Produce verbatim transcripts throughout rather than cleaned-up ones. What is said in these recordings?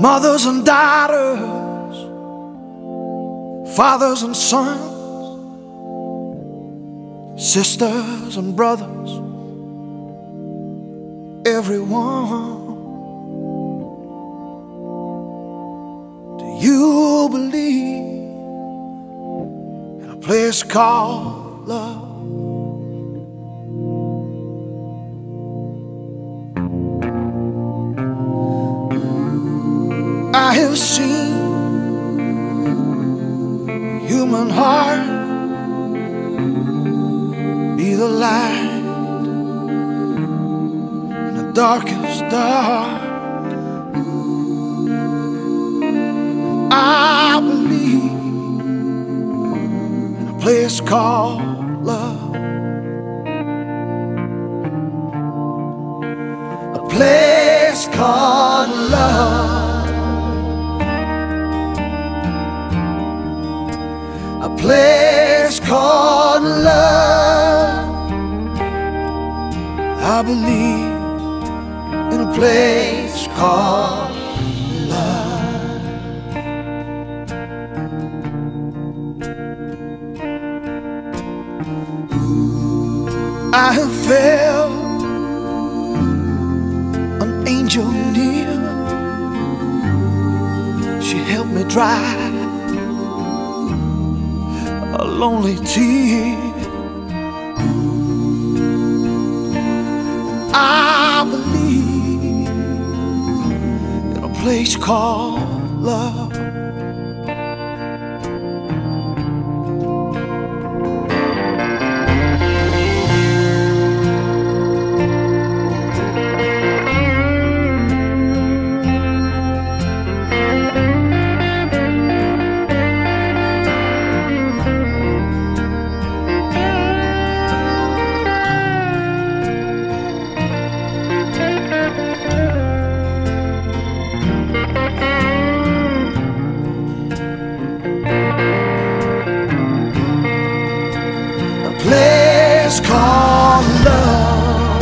mothers and daughters, fathers and sons, sisters and brothers, everyone. Do you believe in a place called love? I have seen human heart be the light in the darkest dark. I believe in a place called love, a place called love. A place called love. I believe in a place called love. I have felt an angel near. She helped me dry a lonely tear. I believe in a place called love. Place called love,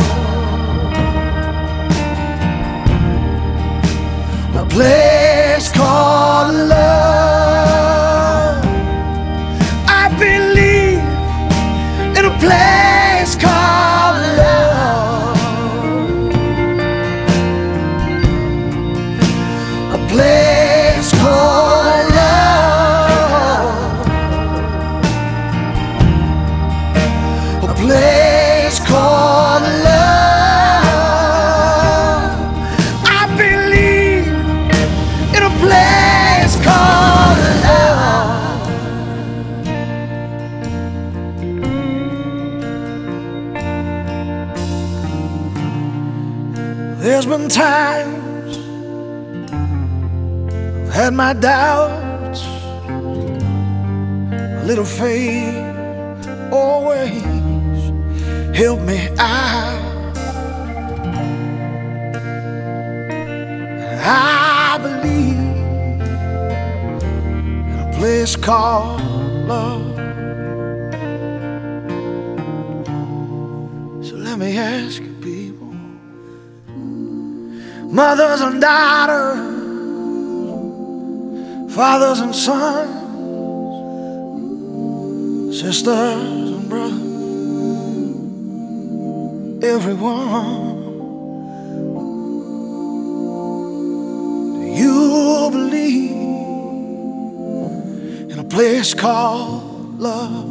a place called love. I believe in a place called love, a place called love, a place called love. I believe in a place called love. There's been times I've had my doubts, a little faith always help me out. I believe in a place called love. So let me ask you people, mothers and daughters, fathers and sons, sisters and brothers, everyone, do you believe in a place called love?